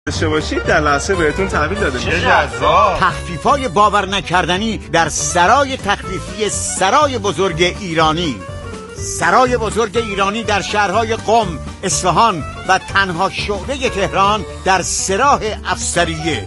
داشته باشید در لحظه بهتون تحویل داده میشه. چه جذاب! تخفیف‌های باور نکردنی در سرای تخفیفی سرای بزرگ ایرانی. سرای بزرگ ایرانی در شهرهای قم، اصفهان و تنها شعبه تهران در سراح افسریه.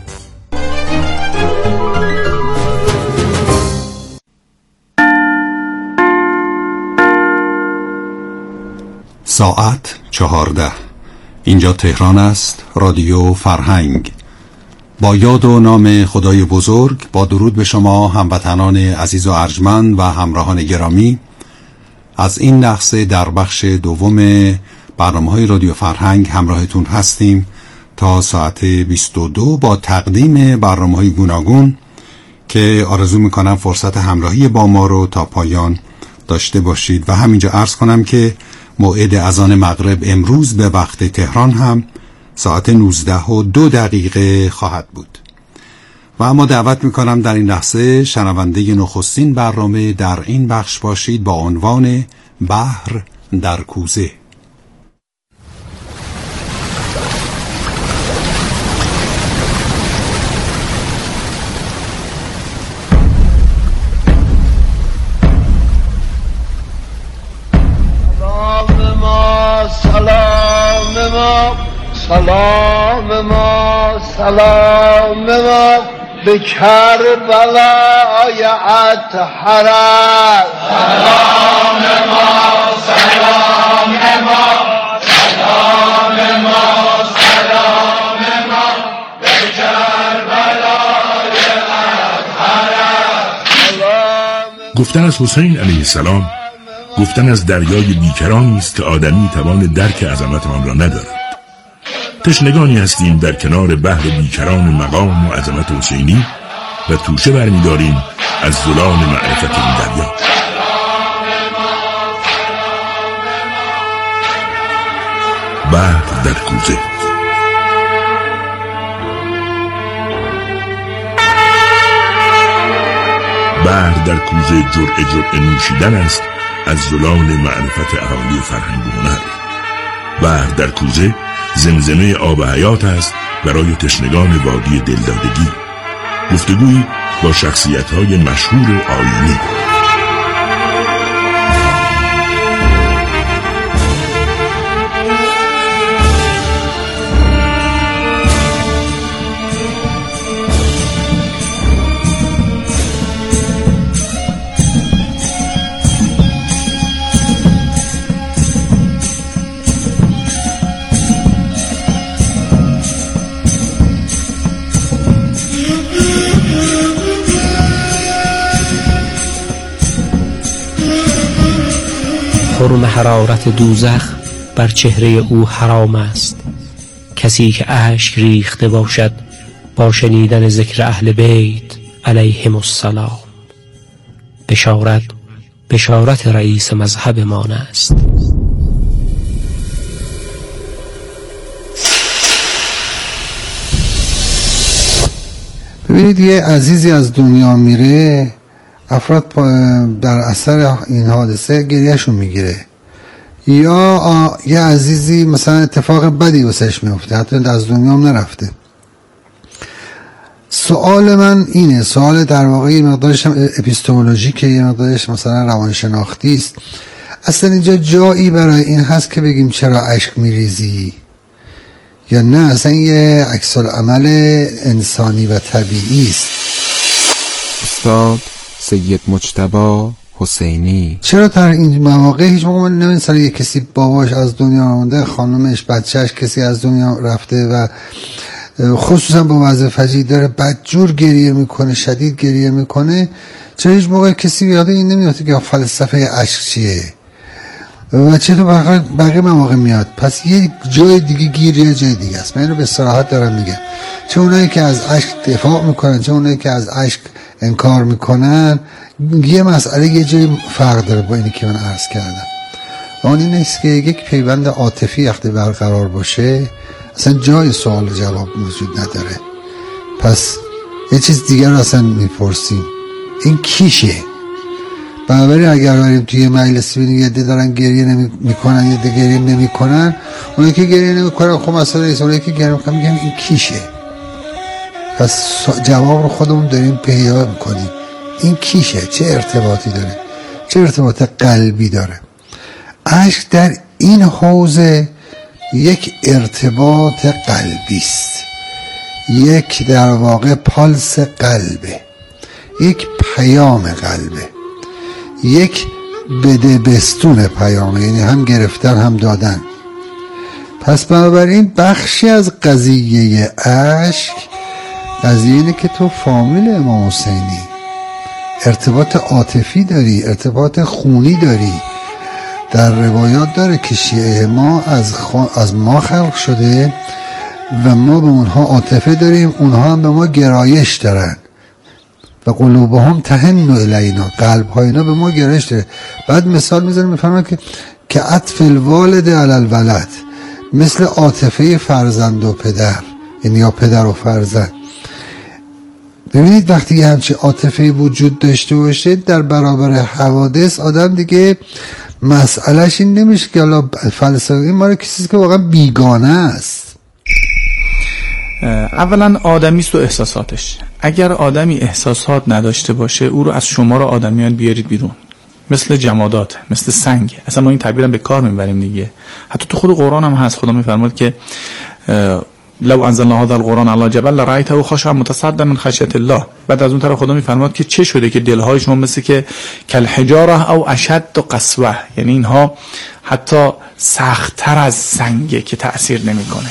ساعت 14. اینجا تهران است، رادیو فرهنگ. با یاد و نام خدای بزرگ، با درود به شما هموطنان عزیز و ارجمند و همراهان گرامی، از این لحظه در بخش دوم برنامه‌های رادیو فرهنگ همراهتون هستیم تا ساعت 22 با تقدیم برنامه‌های گوناگون که آرزو میکنم فرصت همراهی با ما رو تا پایان داشته باشید. و همینجا عرض کنم که موعد اذان مغرب امروز به وقت تهران هم ساعت 19:02 خواهد بود. و اما دعوت میکنم در این لحظه شنونده نخستین برنامه در این بخش باشید با عنوان بحر در کوزه. سلام ما به کربلای اطهرت. سلام ما سلام ما سلام ما سلام ما به کربلای اطهرت. گفتن از حسین علیه السلام گفتن از دریای بیکرانی است که آدمی توان درک عظمت آن را ندارد. تشنگانی هستیم در کنار بحر بیکران مقام و عظمت حسینی و توشه برمی‌داریم از زلال معرفت این دریا. بحر در کوزه. بحر در کوزه جرعه نوشیدن است از زلال معرفت اهالی فرهنگ و هنر. بحر در کوزه زمزمه آب حیات است برای تشنگان وادی دلدادگی. گفتگویی با شخصیت‌های مشهور آیینی. حرم حرارت دوزخ بر چهره او حرام است. کسی که اشک ریخته باشد با شنیدن ذکر اهل بیت علیهم السلام. بشارت رئیس مذهب مان است. ببینید یه عزیزی از دنیا میره، افراد در اثر این حادثه گریهشون میگیره، یا یه عزیزی مثلا اتفاق بدی واسش میفته حتی از دنیا هم نرفته. سوال من اینه، سوال در واقع یه مقدارش هم اپیستمولوژیکه، یه مقدارش مثلا روانشناختی است. اصلا اینجا جایی برای این هست که بگیم چرا اشک میریزی، یا نه اصلا یه عکس العمل انسانی و طبیعی است؟ استاد سید مجتبی حسینی. چرا در این مواقع هیچ موقع نمی‌سازه یه کسی باباش از دنیا مونده، خانومش، بچهش، کسی از دنیا رفته و خصوصا با وضع فجیع داره بدجور گریه میکنه، شدید گریه میکنه، چرا هیچ موقع کسی یاد این نمیفته که فلسفه عشق چیه و چطور بقیه مواقع میاد؟ پس یه جای دیگه گیر، یه جای دیگه است. من اینو به صراحت دارم میگم، چه اونایی که از عشق دفاع میکنن چه اونایی که از عشق انکار میکنن، یه مسئله یه جای فرق داره با اینی که من عرض کردم. آن این است که یک پیوند عاطفی وقتی برقرار باشه اصلا جای سوال جواب وجود نداره. پس یه چیز دیگر رو اصلا میپرسیم، این کیشه؟ بنابراین اگر بریم توی مجلسی ببینیم یه عده دارن گریه نمیکنن، یه عده گریه نمیکنن، اونایی که گریه نمیکنن خب مثلا اونایی که گریه میکنن میگن این کیشه؟ پس جواب رو خودمون داریم پیدا میکنیم. این کیشه؟ چه ارتباطی داره؟ چه ارتباط قلبی داره؟ اشک در این حوزه یک ارتباط قلبی است، یک در واقع پالس قلبه، یک پیام قلبه، یک بده بستون پیامه، یعنی هم گرفتن هم دادن. پس بنابراین بخشی از قضیه اشک قضیه اینه که تو فامیل امام حسینی، ارتباط عاطفی داری، ارتباط خونی داری. در روایات داره که شیعه ما از ما خلق شده و ما به اونها عاطفه داریم، اونها هم به ما گرایش دارن. و قلوبهم تهن الینا، قلب های اینا به ما گرایش داره. بعد مثال میذارم میفهمن که عطف الوالد علی الولد، مثل عاطفه فرزند و پدر، یعنی یا پدر و فرزند. ببینید وقتی یه همچه عاطفه وجود داشته باشه در برابر حوادث، آدم دیگه مسئلهش این نمیشه که حالا فلسفه این ماره کسی که واقعا بیگانه است. اولا آدمیست و احساساتش. اگر آدمی احساسات نداشته باشه او رو از شمار آدمیان بیارید بیرون، مثل جمادات، مثل سنگ. اصلا ما این تعبیرم به کار میبریم دیگه. حتی تو خود قرآن هم هست، خدا میفرماد که لو انزلنا هذا القرآن علی جبل لرأیته خاشعا متصدعا من خشیة الله. بعد از اون طرف خدا میفرماد که چه شده که دلهای شما مثل که کالحجاره او اشد قسوه، یعنی اینها حتی سخت‌تر از سنگه که تأثیر نمیکنه.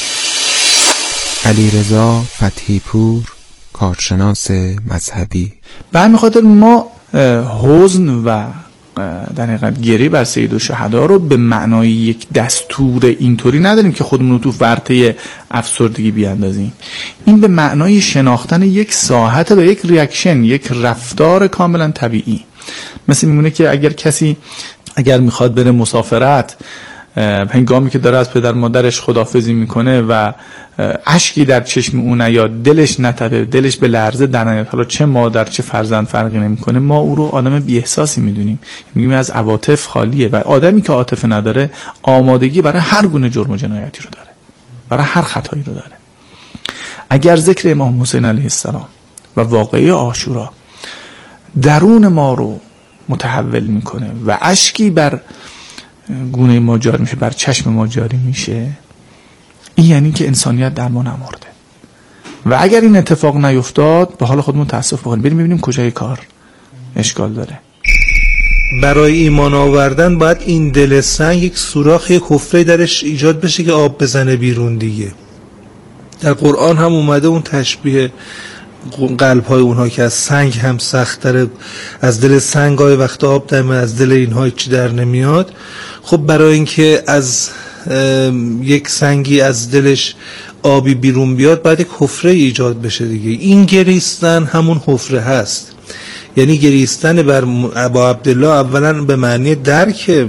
علیرضا فتحی پور، کارشناس مذهبی. به همین خاطر ما حزن و در حقیقت گریه بر سید الشهدا رو به معنای یک دستور اینطوری نداریم که خودمون رو تو ورطه افسردگی بیاندازیم. این به معنای شناختن یک ساحت و یک ریاکشن، یک رفتار کاملا طبیعی. مثل میمونه که اگر کسی میخواد بره مسافرت، هنگامی که داره از پدر مادرش خداحافظی میکنه و اشکی در چشم اون نیاد، دلش نتبه، دلش به لرزه در نیاد، حالا چه مادر چه فرزند فرقی نمیکنه، ما او رو آدم بی احساسی میدونیم، میگیم از عواطف خالیه. و آدمی که عاطفه نداره آمادگی برای هر گونه جرم و جنایتی رو داره، برای هر خطایی رو داره. اگر ذکر امام حسین علیه السلام و واقعه عاشورا درون ما رو متحول میکنه و اشکی بر گونه ما جاری میشه، بر چشم ما جاری میشه، این یعنی که انسانیت در ما نمرده. و اگر این اتفاق نیفتاد به حال خودمون تأسف بکنیم، بریم ببینیم کجای کار اشکال داره. برای ایمان آوردن باید این دل سنگ یک سوراخ، یک حفره درش ایجاد بشه که آب بزنه بیرون دیگه. در قرآن هم اومده اون تشبیه قلب های اونها که از سنگ هم سخت تره، از دل سنگ های وقت آب در میاد، از دل اینها چی در نمیاد. خب برای اینکه از یک سنگی از دلش آبی بیرون بیاد باید یک حفره ایجاد بشه دیگه. این گریستن همون حفره هست. یعنی گریستن بر ابا عبدالله اولا به معنی درک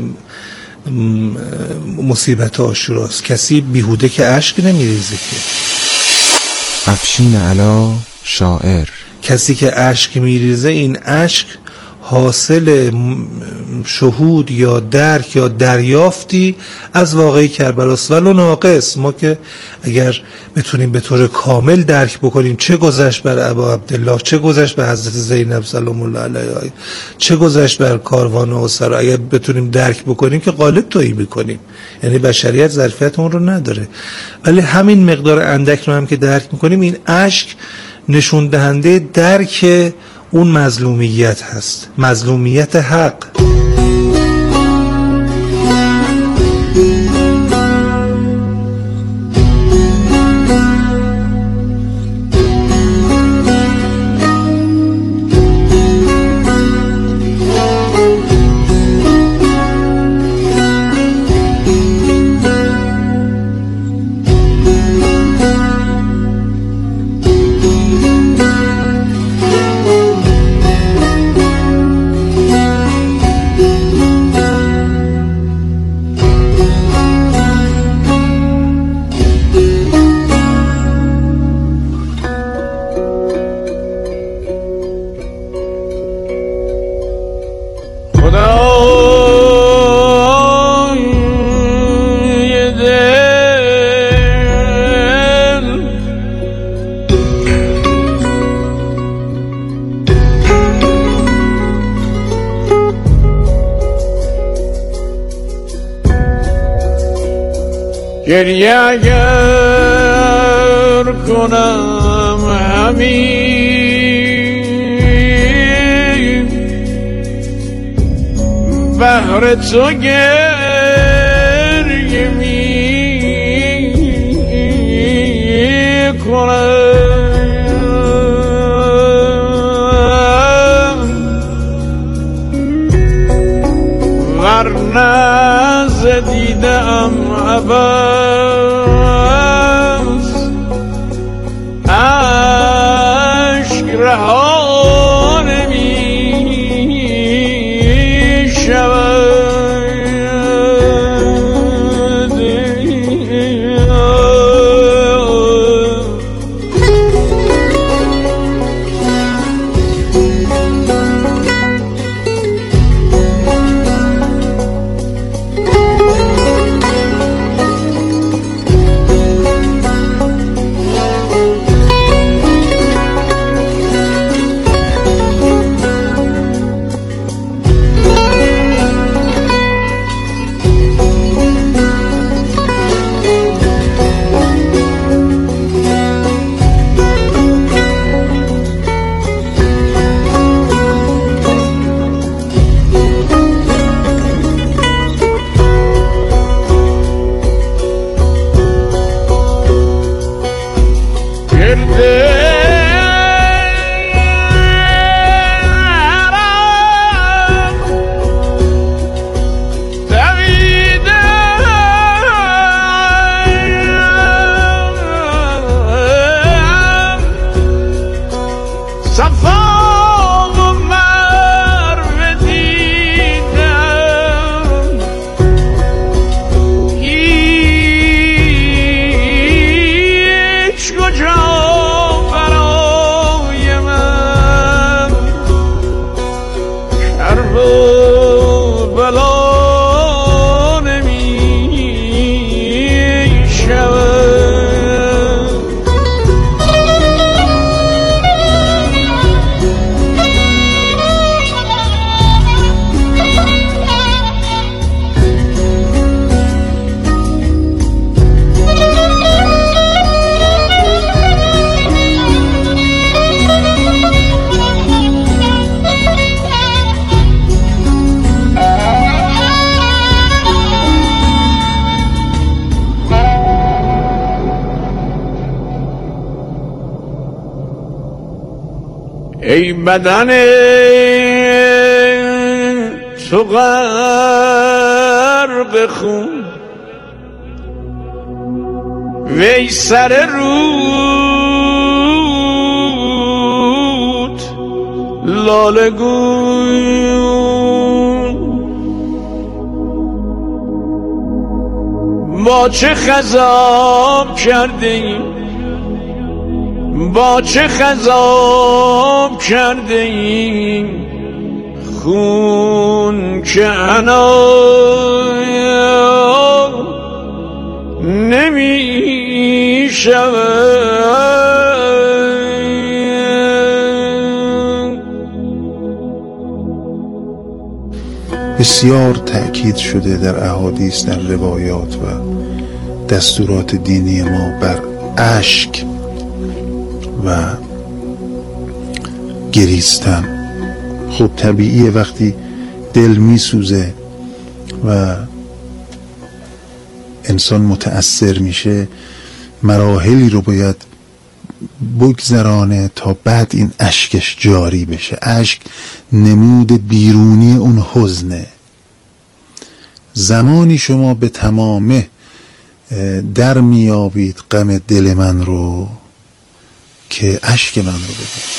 مصیبت عاشوراست. کسی بیهوده که اشک نمیریزه که. افشین علا، شاعر. کسی که اشک میریزه، این اشک حاصل شهود یا درک یا دریافتی از واقعی کربلاست، ولو ناقص. ما که اگر بتونیم به طور کامل درک بکنیم چه گذشت بر ابا عبدالله، چه گذشت بر حضرت زینب سلام الله علیها، چه گذشت بر کاروان اسرا، اگر بتونیم درک بکنیم که غالب تویی میکنیم. یعنی بشریت ظرفیت اون رو نداره، ولی همین مقدار اندک رو هم که درک میکنیم، این اشک نشون دهنده درک اون مظلومیت هست، مظلومیت حق. گریه اگر کنم همین بهر تو گریه می کنم ورنه زدیدم عباس عشق رها نمی شود ای بدن تو غرق خون وی سر رود لاله گون با چه خضاب کرده ایم با چه خضاب کرده ایم خون که انا نمی شود. بسیار تأکید شده در احادیث، در روایات و دستورات دینی ما بر اشک و گریستن. خب طبیعیه وقتی دل میسوزه و انسان متأثر میشه مراحلی رو باید بگذرانه تا بعد این اشکش جاری بشه. اشک نمود بیرونی اون حزنه. زمانی شما به تمامه در میابید غم دل من رو که اشک من رو ببین.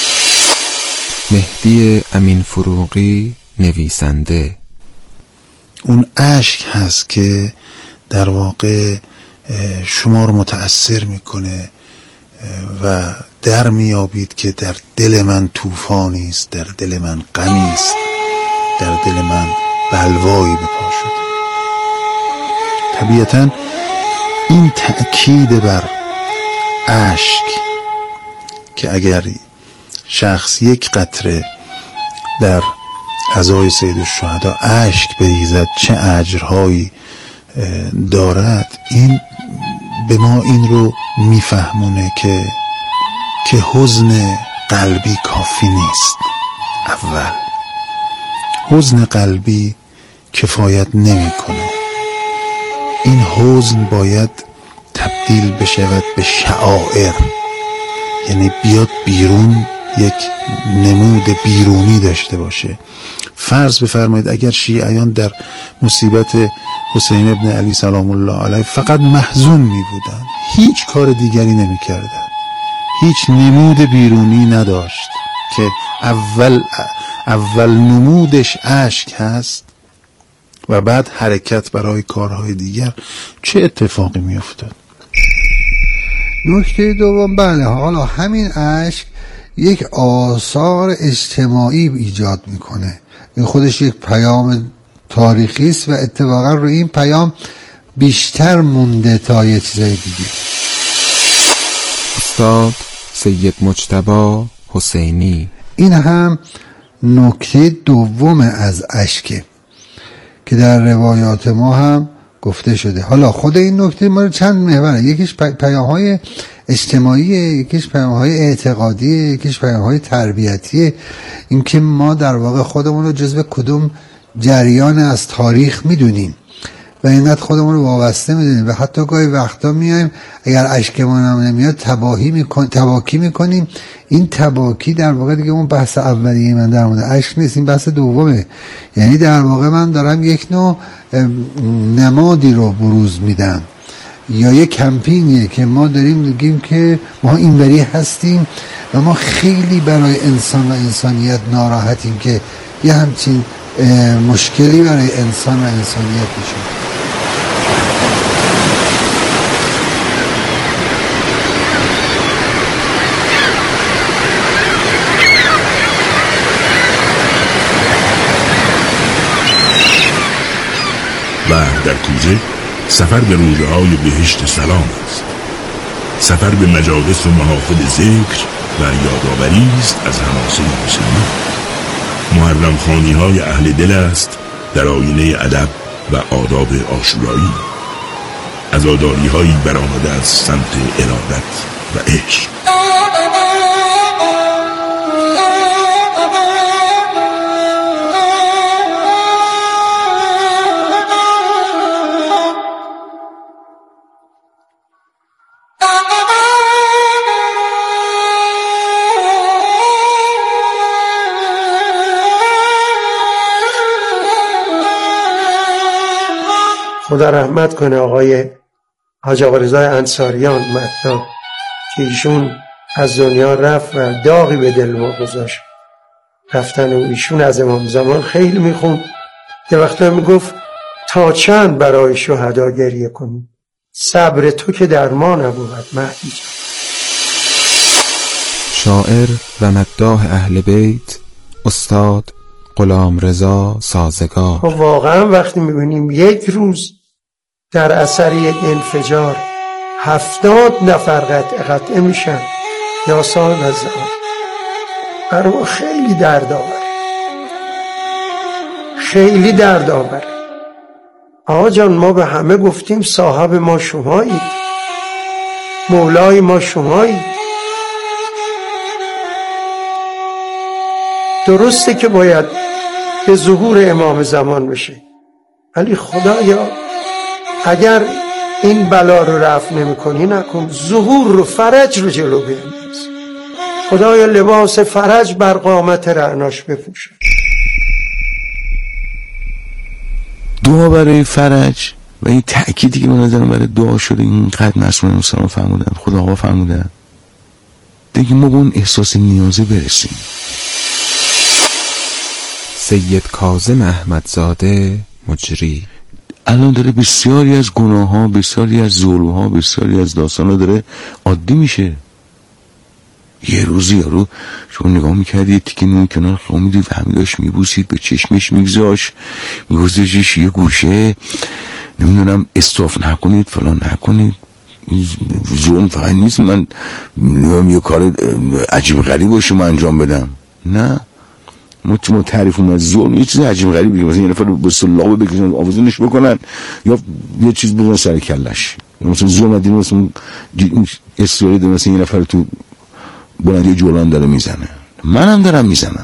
مهدی امین فروغی نویسنده. اون اشک هست که در واقع شما رو متأثر میکنه و در میابید که در دل من طوفانی است، در دل من غمی است، در دل من بلوایی به پا شده. طبیعتاً این تأکید بر اشک که اگر شخص یک قطره در عزای سید الشهدا اشک بریزد چه اجرهایی دارد، این به ما این رو میفهمونه که حزن قلبی کافی نیست. اول حزن قلبی کفایت نمیکنه. این حزن باید تبدیل بشود به شعائر، یعنی بیاد بیرون، یک نمود بیرونی داشته باشه. فرض بفرمایید اگر شیعیان در مصیبت حسین ابن علی سلام الله علیه فقط محزون می بودن، هیچ کار دیگری نمی کردن، هیچ نمود بیرونی نداشت که اول نمودش اشک هست و بعد حرکت برای کارهای دیگر، چه اتفاقی می افتاد؟ نکته دوم، بله، حالا همین اشک یک آثار اجتماعی ایجاد میکنه، این خودش یک پیام تاریخی است و اتفاقا روی این پیام بیشتر مونده تا یه چیزای دیگه. استاد سید مجتبی حسینی. این هم نکته دوم از اشکه که در روایات ما هم گفته شده. حالا خود این نکته ما چند محوره، یکیش پیام‌های اجتماعی، یکیش پیام‌های اعتقادی، یکیش پیام‌های تربیتی، اینکه ما در واقع خودمون رو جزو کدوم جریان از تاریخ میدونیم و اینقدر خودمون رو وابسته میدونیم و حتی گاهی وقتا میایم اگر اشکمون هم نمیاد تباکی میکنیم. این تباکی در واقع دیگه اون بحث اولیه من در مورد اشک نیست، این بحث دومه. یعنی در واقع من دارم یک نوع نمادی رو بروز میدم یا یک کمپینیه که ما داریم میگیم که ما اینوری هستیم و ما خیلی برای انسان و انسانیت ناراحتیم که یه همچین مشکلی برای انسان و انسانیت میشه. و در کوزه سفر به روزهای بهشت سلام است. سفر به مجالس و محافل ذکر و یادآوری است از حماسه حسینی. محرم خوانی های اهل دل است در آینه ادب و آداب عاشورایی، عزاداری هایی برآمده از سمت ارادت و عشق. خدا رحمت کنه آقای حاج آقا رضای انصاریان مهدا که ایشون از دنیا رفت و داغی به دل ما گذاشت رفتن و ایشون از امام زمان خیلی میخوند. یه وقتا میگفت تا چند برای شهدا گریه کنیم، صبر تو که در ما نبود مهدی جان. شاعر و مداح اهل بیت استاد غلامرضا سازگار. واقعا وقتی میبینیم یک روز در اثر یک انفجار 70 نفر قطعه میشن یا صاحب از زمان، برای ما خیلی درد آوره، خیلی درد آوره. آقا جان ما به همه گفتیم صاحب ما شمایید، مولای ما شمایید. درسته که باید به ظهور امام زمان بشه، ولی خدایا اگر این بلا رو رفع نمی کنی نکن، ظهور رو، فرج رو جلو بینداز. خدایا لباس فرج بر قامت رعناش بپوشه. دعا برای فرج و این تأکیدی که به نظرم برای دعا شده اینقدر مسئول مسلمان فرمودن، خدا آقا فرمودن دیگه ما به اون احساس نیازی برسیم. سید کاظم احمدزاده مجری. الان داره بسیاری از گناه ها، بسیاری از ظلم ها، بسیاری از داستان ها داره عادی میشه. یه روزی یارو شما نگاه میکردید که نون کنار خوامیدید و همیداش میبوسید، به چشمش میگذاش، میگذاشش یه گوشه، نمیدونم استاف نکنید فلان نکنید. ظلم فقط نیست من یه کار عجیب غریب باشه من انجام بدم، نه، ما تعریفون از ظلم یه چیز عجیب غریبه، مثلا یه نفر به سلاح بکشن آویزونش بکنن یا یه چیز بزنن سر کلش. مثلا ظلم دین مثلا استوری داره، مثلا یه نفر تو بلندی جولان داره میزنه، منم دارم میزنم،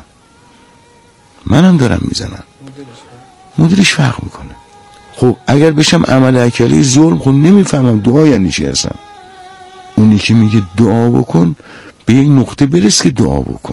مدیرش فرق میکنه. خب اگر بشم عمل اکلی ظلم، خب نمیفهمم دعا یعنی چی اصلا. اونی که میگه دعا بکن به یک نقطه برس که دعا بکن،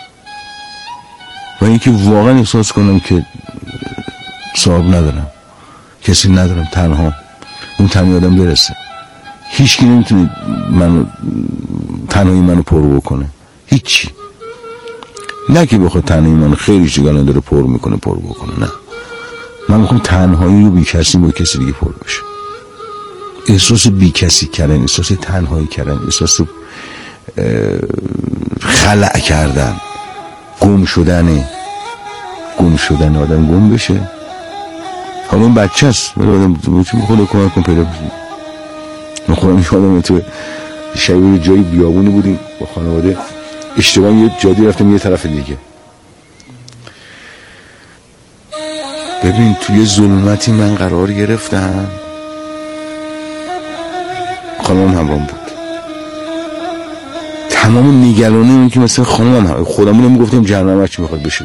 و اینکه واقعا احساس کنم که صاحب ندارم، کسی ندارم، اون تنها آدم برسه. هیچکی نمیتونه تنهایی منو پر بکنه، هیچی. نه که بخواد تنهایی منو خیلی چیگانه داره پر بکنه، نه. من میخوام تنهایی رو بی کسی با کسی دیگه پر بشه. احساس بی کسی کردن، احساس تنهایی کردن، احساس خلع کردن، گم شدن آدم گم بشه. حالا اون بچه هست ولی آدم خود کمک کن پیدا بشه. من خودم یادم تو شبیه جایی بیابونی بودیم با خانواده، اشتباه یه جادی رفتم یه طرف دیگه. ببین توی ظلمتی من قرار گرفتم، خانمم همرام بود. تمام نگرانی اون که مثلا خانمم خودمون میگفتیم جهنم چی میخواد بشه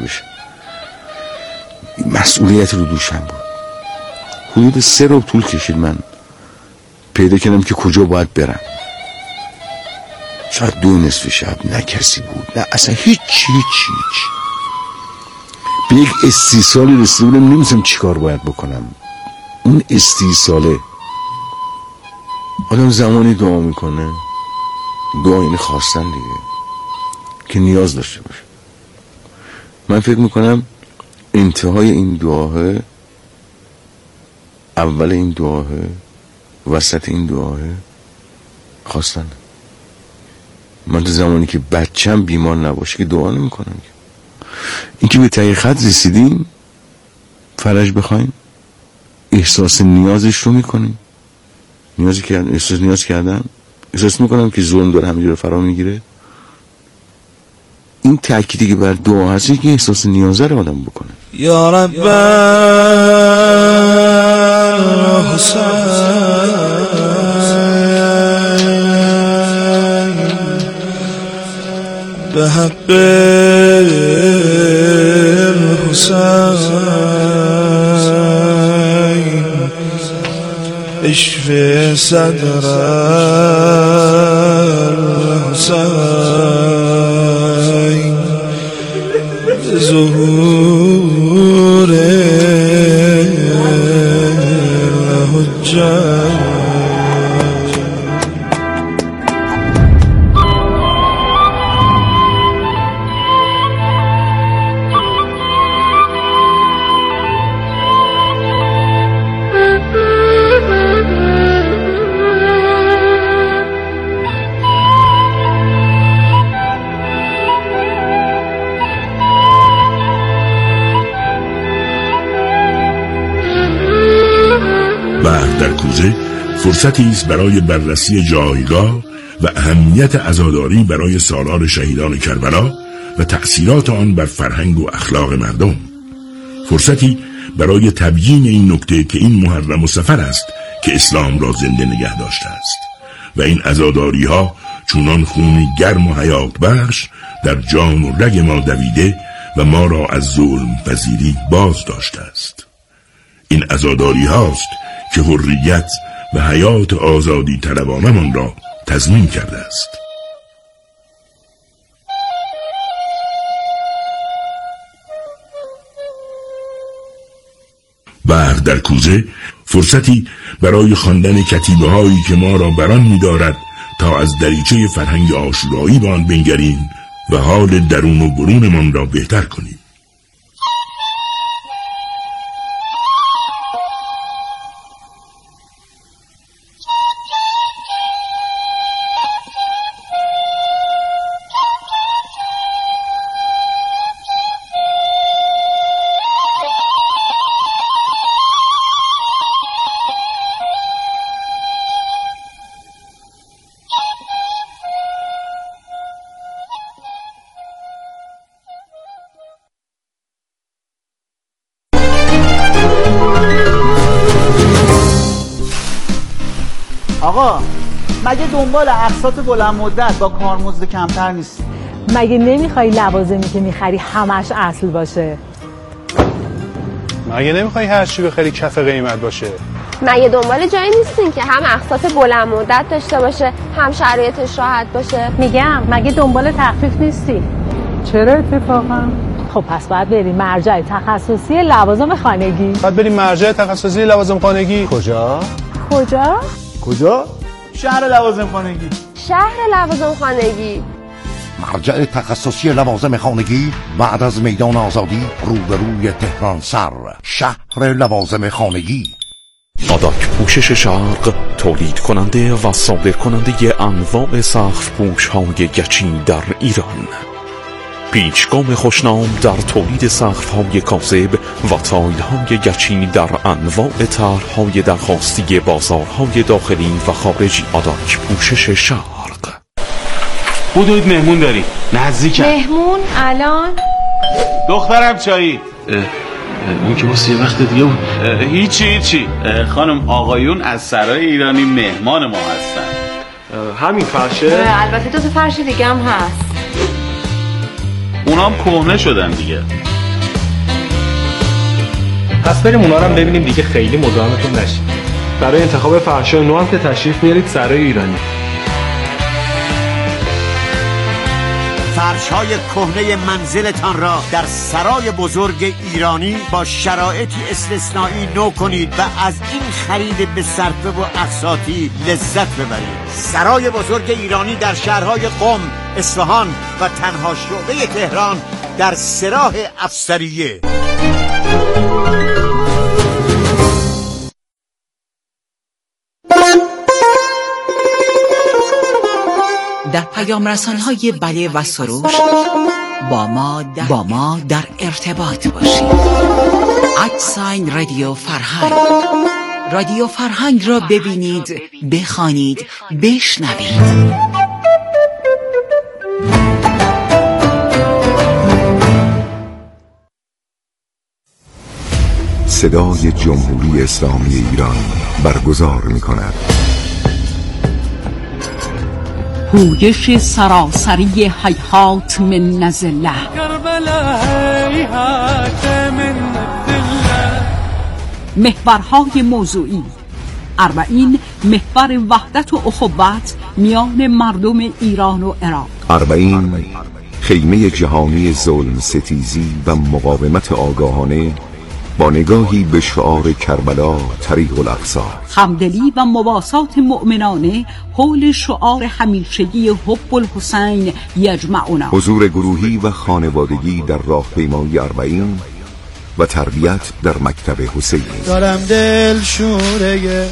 مسئولیت رو دوشم بود. حدود 3 روز طول کشید من پیدا کردم که کجا باید برم. شاید 2 نصف شب، نه کسی بود، نه اصلا هیچ. به یک استیصالی رسیده بودم، نمی‌دونم چی کار باید بکنم. اون استیصاله آدم زمانی دعا میکنه، دعا یعنی خواستن دیگه، که نیاز داشته باشه. من فکر میکنم انتهای این دعاه، اول این دعاه، وسط این دعاه خواستن. من تو زمانی که بچم بیمار نباشه که دعا نمیکنم. این که به ته خط رسیدیم، فرج بخوایم، احساس نیازش رو میکنیم. نیاز کردن، احساس میکنم که ظلم داره همینجور فرا میگیره. این تأکیدی که بر دعا هستی که احساس نیازه رو آدم بکنه. یا رب حسین به حق حسین اشفی صدر حسین ظهور حجت. در کوزه فرصتی است برای بررسی جایگاه و اهمیت عزاداری برای سالار شهیدان کربلا و تأثیرات آن بر فرهنگ و اخلاق مردم. فرصتی برای تبیین این نکته که این محرم و سفر است که اسلام را زنده نگه داشته است و این عزاداری ها چونان خونی گرم و حیات بخش در جان و رگ ما دویده و ما را از ظلم پذیری باز داشته است. این عزاداری هاست که حریت و حیات آزادی طلبانمان را تضمین کرده است. برق در کوزه فرصتی برای خواندن کتیبه هایی که ما را بران می دارد تا از دریچه فرهنگ عاشورایی به آن بنگریم و حال درون و برونمان را بهتر کنیم. آقا مگه دنبال اقساط بلند مدت با کارمزد کمتر نیستی؟ مگه نمیخوای لوازمی که میخری همش اصل باشه؟ مگه نمیخوای هر چی بخری کف قیمت باشه؟ مگه دنبال جایی نیستین که هم اقساط بلند مدت داشته باشه هم شرایطش راحت باشه؟ میگم مگه دنبال تخفیف نیستی؟ چرا اتفاقا؟ خب پس باید بریم مرجع تخصصی لوازم خانگی. باید بریم مرجع تخصصی لوازم خانگی. کجا؟ شهر لوازم خانگی. شهر لوازم خانگی. مرجع تخصصی لوازم خانگی بعد از میدان آزادی روبروی تهران سر، شهر لوازم خانگی. آداک پوشش شرق تولید کننده و صادر کننده انواع سقف پوش های گچی در ایران. پیچگام خوشنام در تولید سقف های کاذب و تایل های گچی در انواع طرح‌های درخواستی بازارهای داخلی و خارجی. آداک پوشش شرق. حدود مهمون داری نزدیکم. مهمون الان؟ دخترم چایی. اون که واسه یه وقت دیگه بود. هیچی خانم آقایون از سرای ایرانی مهمان ما هستن. همین فرشه؟ البته دو تا فرش دیگه هم هست. اونام کهنه شدن دیگه. پس بریم اونا رو هم ببینیم دیگه خیلی مزاحمتون نشیم. برای انتخاب فرشای نو هم که تشریف میارید سرای ایرانی. فرش‌های کهنه منزلتان را در سرای بزرگ ایرانی با شرایطی استثنایی نو کنید و از این خرید به صرفه و اقساطی لذت ببرید. سرای بزرگ ایرانی در شهرهای قم، اصفهان و تنها شعبه تهران در سراح افسریه. در پیام رسان‌های بله و سروش با ما در ارتباط باشید. @رادیو فرهنگ. رادیو فرهنگ را ببینید، بخوانید، بشنوید. صدای جمهوری اسلامی ایران برگزار می‌کند پویش سراسری هیهات من نزله. محورهای موضوعی: اربعین محور وحدت و اخوت میان مردم ایران و عراق. اربعین خیمه جهانی ظلم ستیزی و مقاومت آگاهانه با نگاهی به شعار کربلا طریق الاقصی. همدلی و مواسات مؤمنانه حول شعار همیشگی حب الحسین یجمعنا. حضور گروهی و خانوادگی در راهپیمایی اربعین و تربیت در مکتب حسینی. دارم دل شوره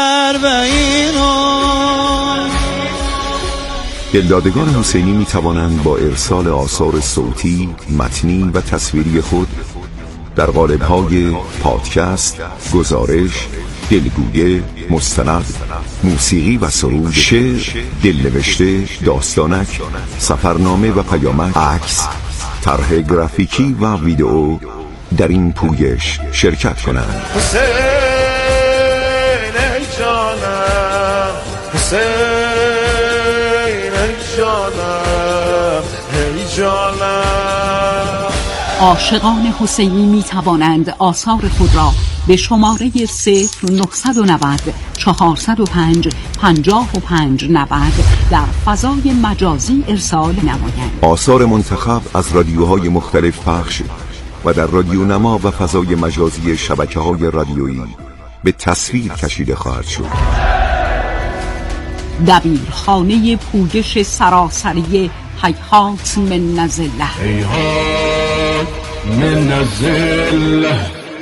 اربعینم. دلدادگان حسینی می توانند با ارسال آثار صوتی، متنی و تصویری خود در قالب‌های پادکست، گزارش، دلگویه، مستند، موسیقی و سرود، شعر، دلنوشته، داستانک، سفرنامه و پیامک، عکس، طرح گرافیکی و ویدئو در این پویش شرکت کنند. حسین ای جانم، حسین ای جانم، ای جانم. عاشقان حسینی می توانند آثار خود را به شماره 0990 405 5590 در فضای مجازی ارسال نمایند. آثار منتخب از رادیوهای مختلف پخش و در رادیو نما و فضای مجازی شبکه‌های رادیویی به تصویر کشیده خواهد شد. دبیرخانه پویش سراسری هیهات من نزله. هیهات من نزله.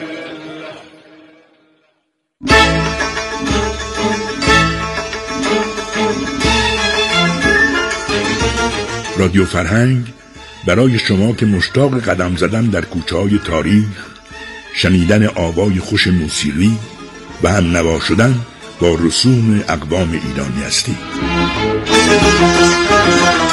رادیو فرهنگ برای شما که مشتاق قدم زدن در کوچه‌های تاریخ، شنیدن آوای خوش موسیقی و هم نوا شدن با رسوم اقوام ایرانی هستید.